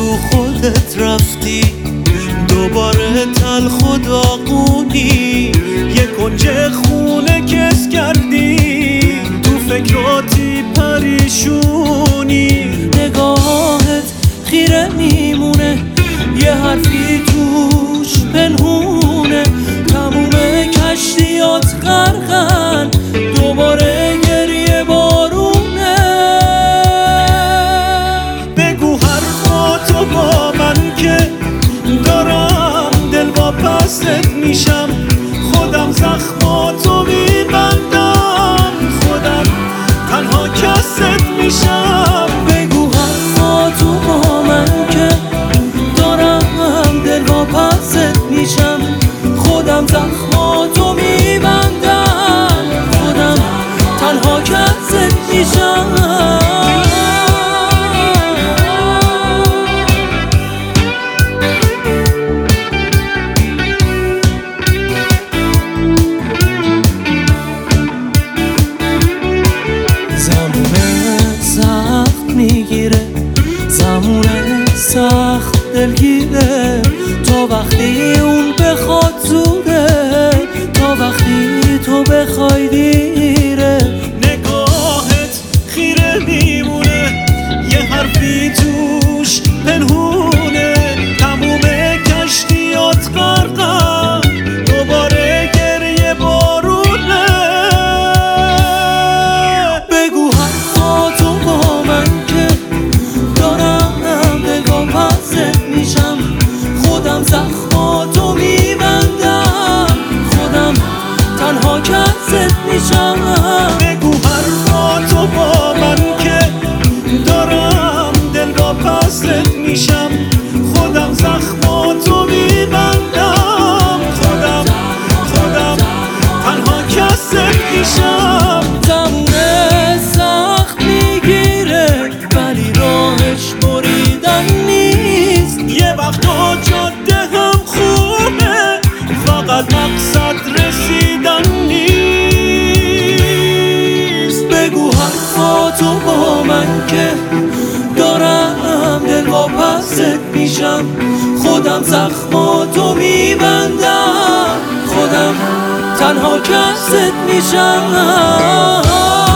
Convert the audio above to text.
تو خودت رفتی دوباره تلخ و داغونی، یه کنج خونه کس کردی، تو فکراتی پریشونی. نگاهت خیره میمونه، یه حرفی توش پنهونه، تموم کشتیات غرقن، دوباره گریه بارونه. بگو حرفاتو با من که دارم دل واپست میشم، خودم زخماتو میبندم، خودم تنها کست میشم. بگو حرفاتو با من که دارم دل واپست میشم، خودم زخماتو میبندم، خودم تنها کست میشم. زمونه سخت دلگیره، تا وقتی اون بخواد زوده، تا وقتی تو بخوای دیره. نگاهت خیره میمونه، یه حرفی توش پنهونه، تموم کشتیات غرقن، دوباره گریه بارونه. بگو حرفاتو با من که میشم، خودم زخماتو میبندم، خودم تنها کست میشم. بگو حرفاتو با من که دارم دل واپست میشم، خودم زخماتو میبندم، خودم تنها کست میشم. زمونه سخت میگیره ولی راهش بریدن نیست، یه وقتا جاده هم خوبه فقط مقصد رسیدن نیست. بگو حرفاتو با من که دارم دل واپست میشم، خودم زخماتو میبندم، خودم تنها کست میشم.